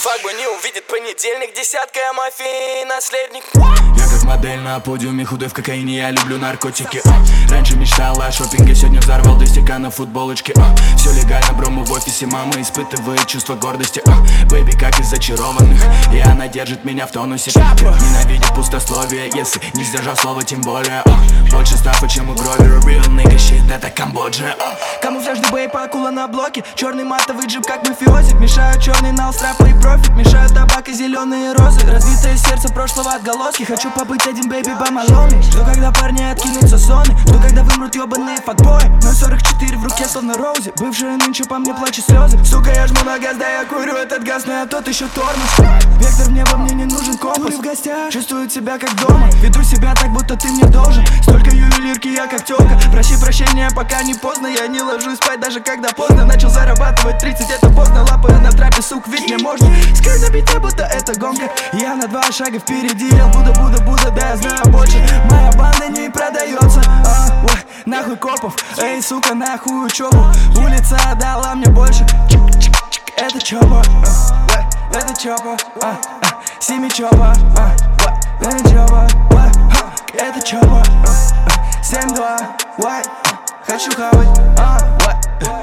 Фак бы не увидит понедельник, десятка, я мафии наследник. Я как модель на подиуме, худой в кокаине, я люблю наркотики. Раньше мечтал о шопинге, сегодня взорвал 2 стакана футболочки. Все легально, брому в офисе, мама испытывает чувство гордости. Бэйби как из зачарованных, и она держит меня в тонусе. Ненавидит пустословие, если не сдержал слово, тем более. Больше стафа, чем у Гровера, real nigga shit, это Камбоджа. Камуфляж бэйб, акула на блоке, черный матовый джип как мафиозик. Мешают черный нал, страпы и профит, мешают табак и зеленые розы. Разбитое сердце прошлого отголоски, хочу побыть один бэйби бамалоны. Жду, когда парни откинутся соны, жду, когда вымрут ебаные факбои. 0,44 в руке словно Роузи, бывшая нынче по мне плачет слезы. Сука, я жму на газ, да я курю этот газ, но я тот еще тормоз. Вектор в небо, мне не нужен компас. В гостях, чувствуют себя как дома, веду себя так, будто ты мне должен. Столько ювелирки, я как тёлка. Проси прощения, пока не поздно, я не ложусь спать, даже когда поздно. Начал зарабатывать 30, это поздно, лапы на трапе, сук, ведь мне можно. Скай на бите, будто это гонка. Я на 2 шага впереди, я Будда, да я знаю больше. Моя банда не продается. Нахуй копов, эй, сука, нахуй учебу. Улица дала мне больше. Это чопа, это чопа, Сими чопа, это чопа, это чопа, 7-2, хочу хавать,